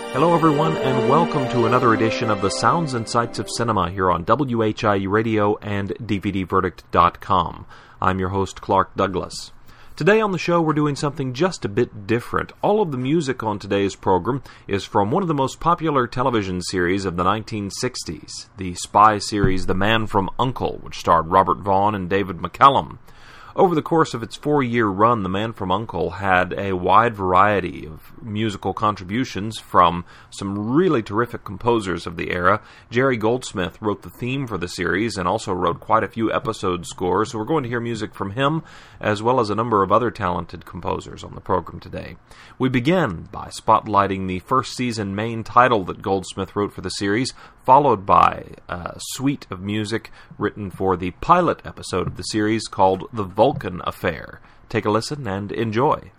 Hello everyone, and welcome to another edition of the Sounds and Sights of Cinema here on WHIE Radio and DVDverdict.com. I'm your host, Clark Douglas. Today on the show we're doing something just a bit different. All of the music on today's program is from one of the most popular television series of the 1960s, the spy series The Man from U.N.C.L.E., which starred Robert Vaughn and David McCallum. Over the course of its 4-year run, The Man from U.N.C.L.E. had a wide variety of musical contributions from some really terrific composers of the era. Jerry Goldsmith wrote the theme for the series and also wrote quite a few episode scores, so we're going to hear music from him, as well as a number of other talented composers on the program today. We begin by spotlighting the first season main title that Goldsmith wrote for the series, followed by a suite of music written for the pilot episode of the series called The Vulcan Affair. Take a listen and enjoy.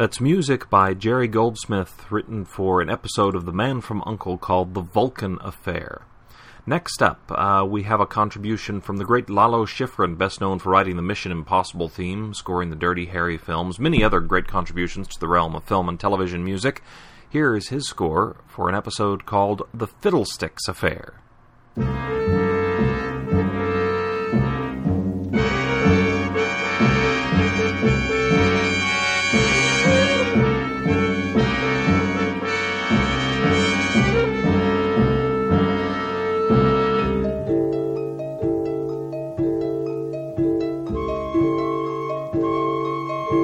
That's music by Jerry Goldsmith, written for an episode of The Man from U.N.C.L.E. called The Vulcan Affair. Next up, we have a contribution from the great Lalo Schifrin, best known for writing the Mission Impossible theme, scoring the Dirty Harry films, many other great contributions to the realm of film and television music. Here is his score for an episode called The Fiddlesticks Affair. Thank you.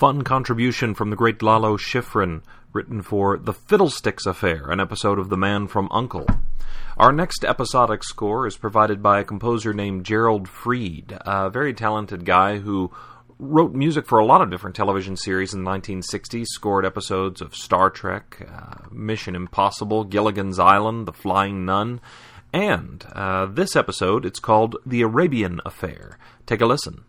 fun contribution from the great Lalo Schifrin, written for The Fiddlesticks Affair, an episode of The Man from U.N.C.L.E. Our next episodic score is provided by a composer named Gerald Fried, a very talented guy who wrote music for a lot of different television series in the 1960s, scored episodes of Star Trek, Mission Impossible, Gilligan's Island, The Flying Nun, and this episode, it's called The Arabian Affair. Take a listen.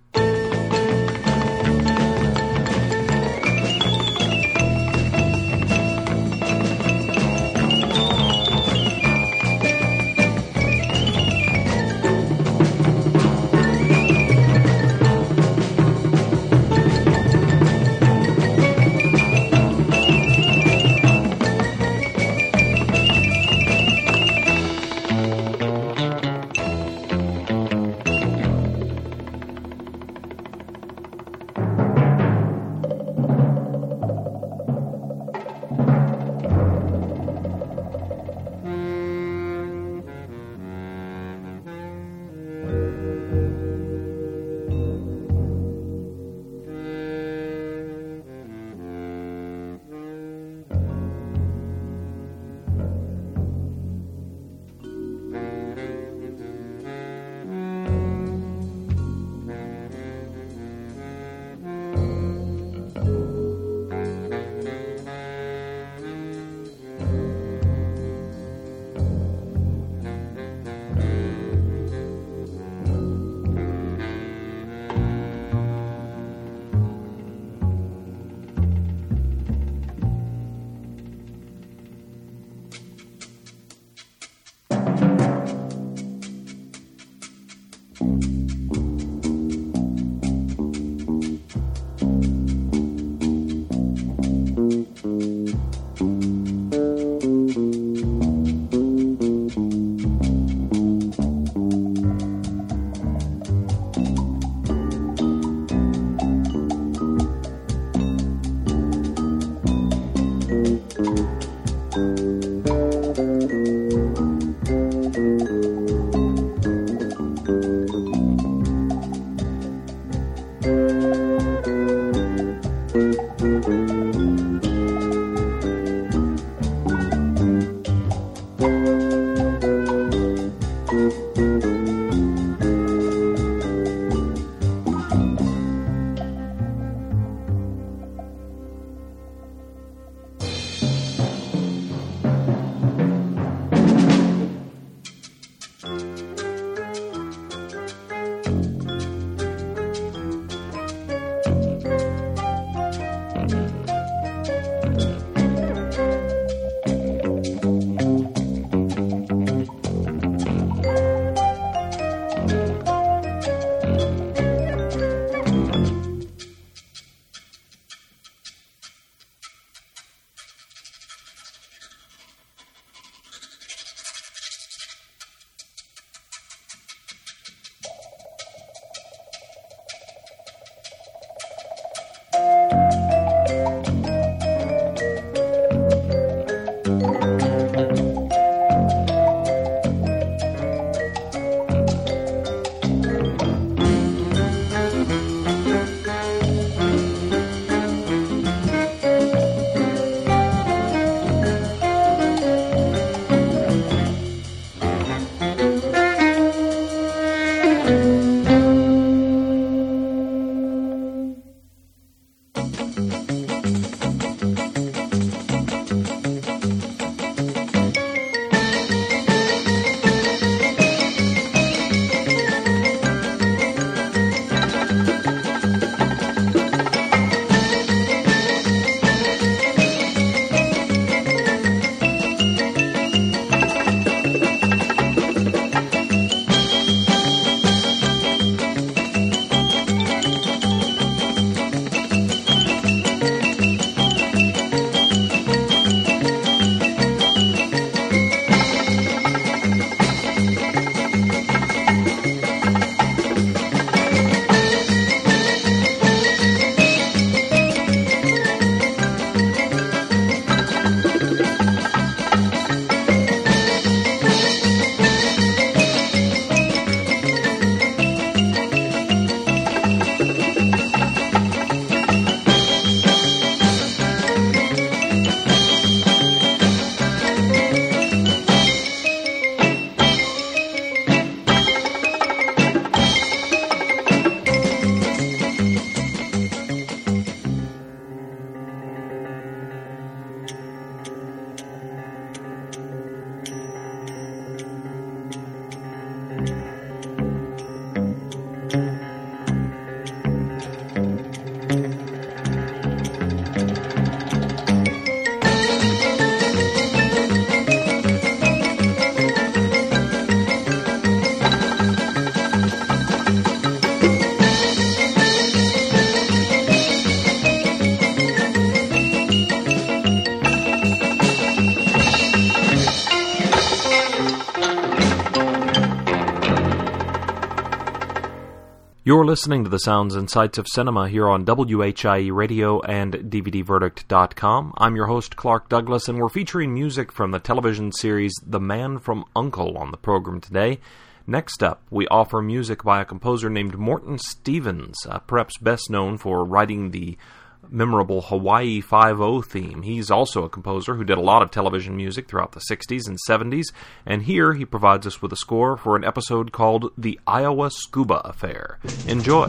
You're listening to the Sounds and Sights of Cinema here on WHIE Radio and DVDverdict.com. I'm your host, Clark Douglas, and we're featuring music from the television series The Man from U.N.C.L.E. on the program today. Next up, we offer music by a composer named Morton Stevens, perhaps best known for writing the memorable Hawaii Five-O theme. He's also a composer who did a lot of television music throughout the 60s and 70s, and here he provides us with a score for an episode called The Iowa Scuba Affair. Enjoy!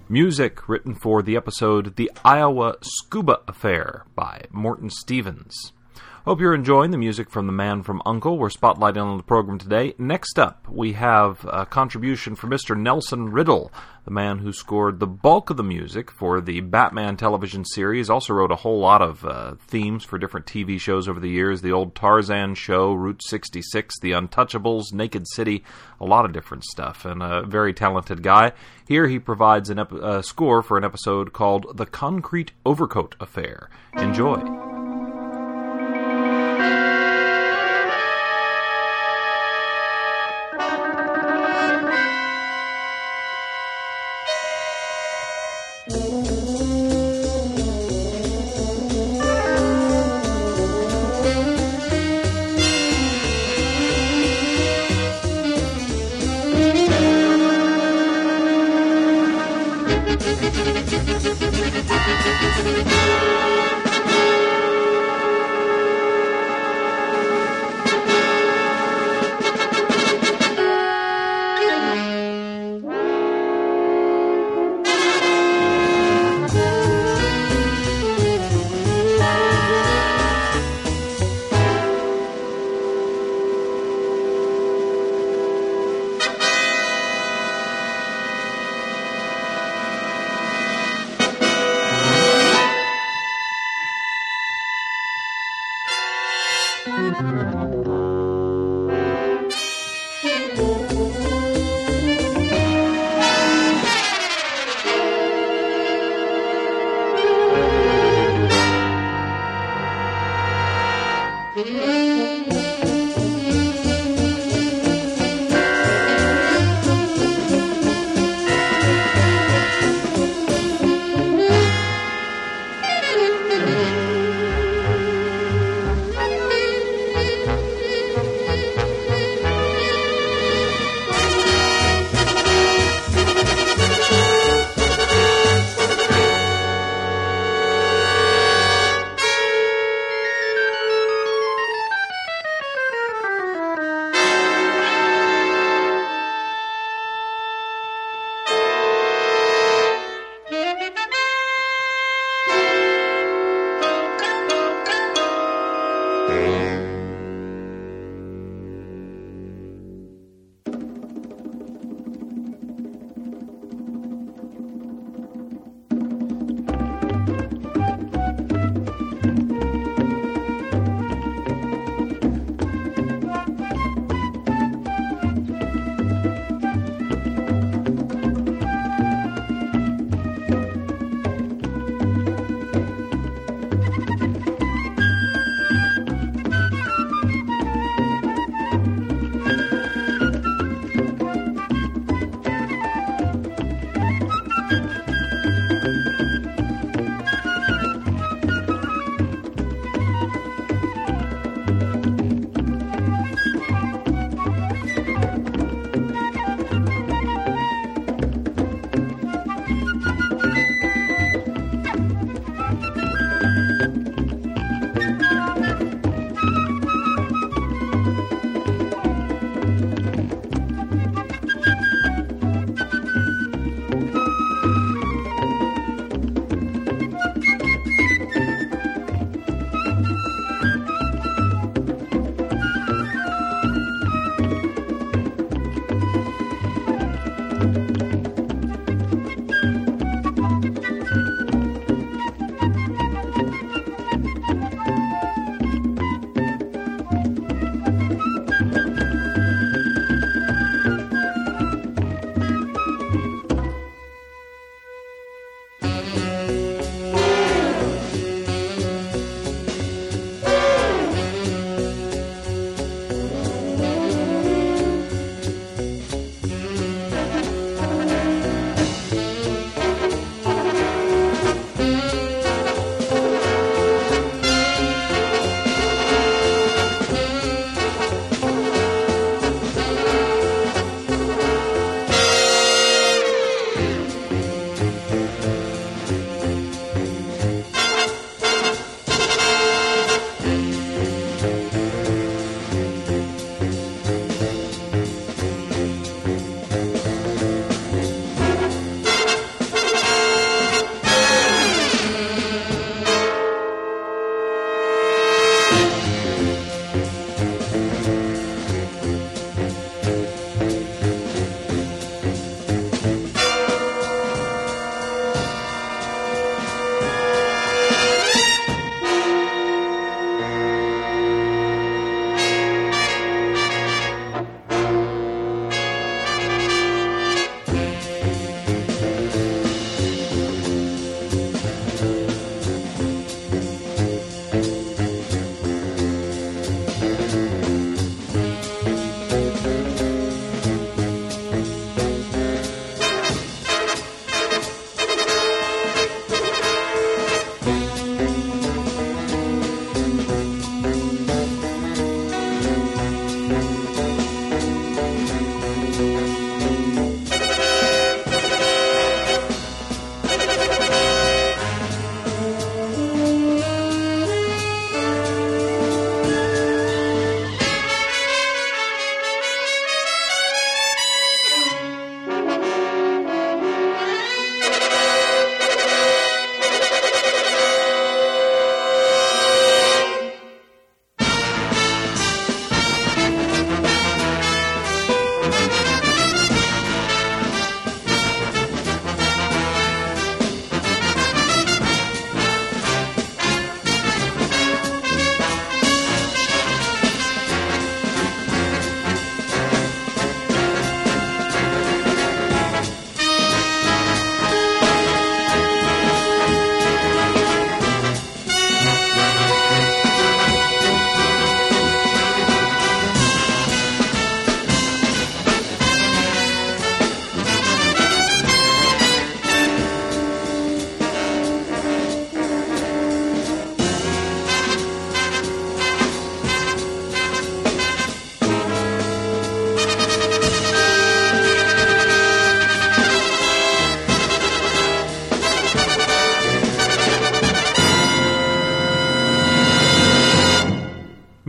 Music written for the episode The Iowa Scuba Affair by Morton Stevens. Hope you're enjoying the music from The Man from U.N.C.L.E. We're spotlighting on the program today. Next up, we have a contribution from Mr. Nelson Riddle, the man who scored the bulk of the music for the Batman television series. Also wrote a whole lot of themes for different TV shows over the years. The old Tarzan show, Route 66, The Untouchables, Naked City, a lot of different stuff. And a very talented guy. Here he provides a score for an episode called The Concrete Overcoat Affair. Enjoy.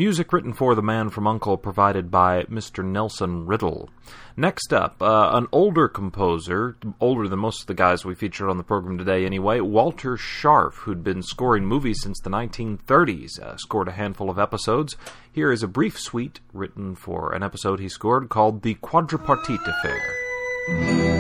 Music written for The Man from U.N.C.L.E. provided by Mr. Nelson Riddle. Next up, an older composer, older than most of the guys we featured on the program today anyway, Walter Scharf, who'd been scoring movies since the 1930s, scored a handful of episodes. Here is a brief suite written for an episode he scored called The Quadripartite Affair.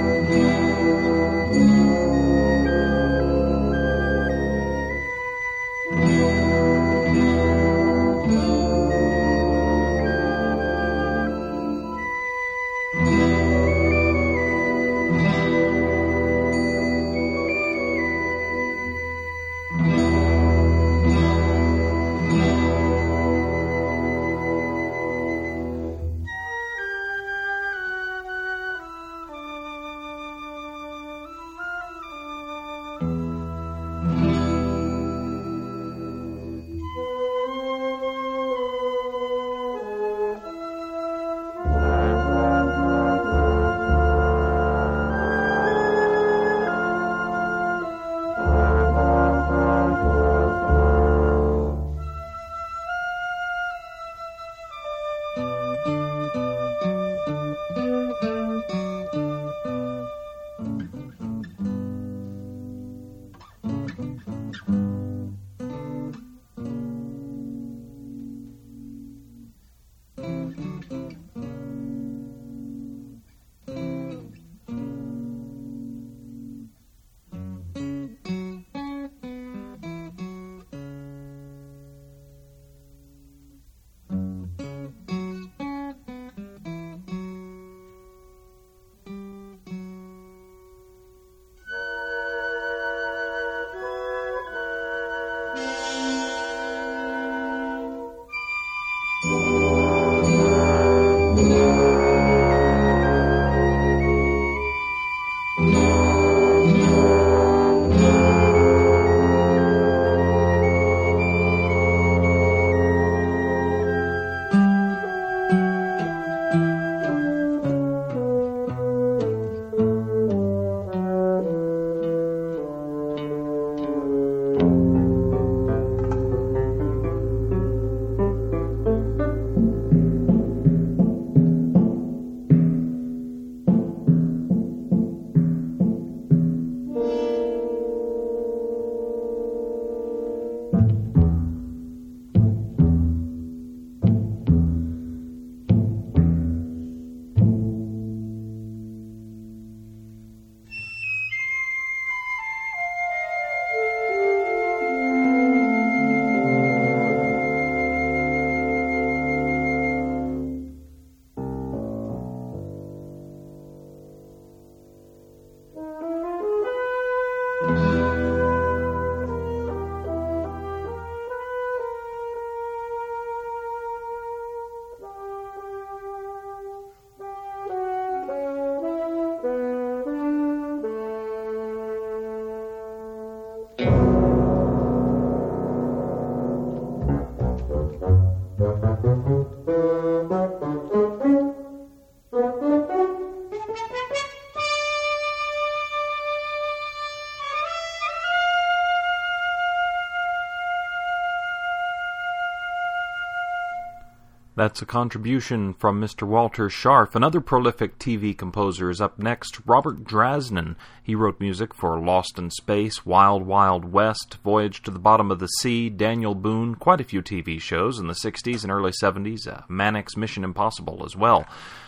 That's a contribution from Mr. Walter Scharf. Another prolific TV composer is up next, Robert Drasnin. He wrote music for Lost in Space, Wild Wild West, Voyage to the Bottom of the Sea, Daniel Boone, quite a few TV shows in the 60s and early 70s, Mannix Mission Impossible as well.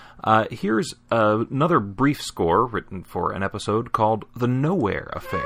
Here's another brief score written for an episode called The Nowhere Affair.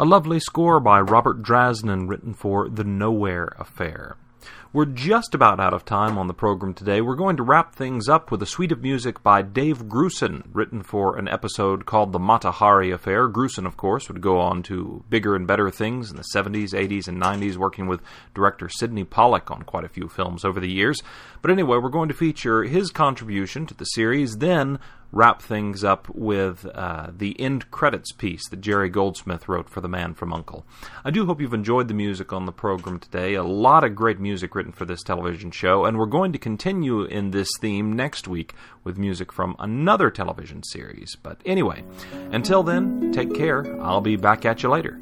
a lovely score by Robert Drasnin written for The Nowhere Affair. We're just about out of time on the program today. We're going to wrap things up with a suite of music by Dave Grusin, written for an episode called The Mata Hari Affair. Grusin, of course, would go on to bigger and better things in the 70s, 80s, and 90s, working with director Sidney Pollack on quite a few films over the years. But anyway, we're going to feature his contribution to the series, then wrap things up with the end credits piece that Jerry Goldsmith wrote for The Man from U.N.C.L.E. I do hope you've enjoyed the music on the program today. A lot of great music written for this television show, and we're going to continue in this theme next week with music from another television series. But anyway, until then, take care. I'll be back at you later.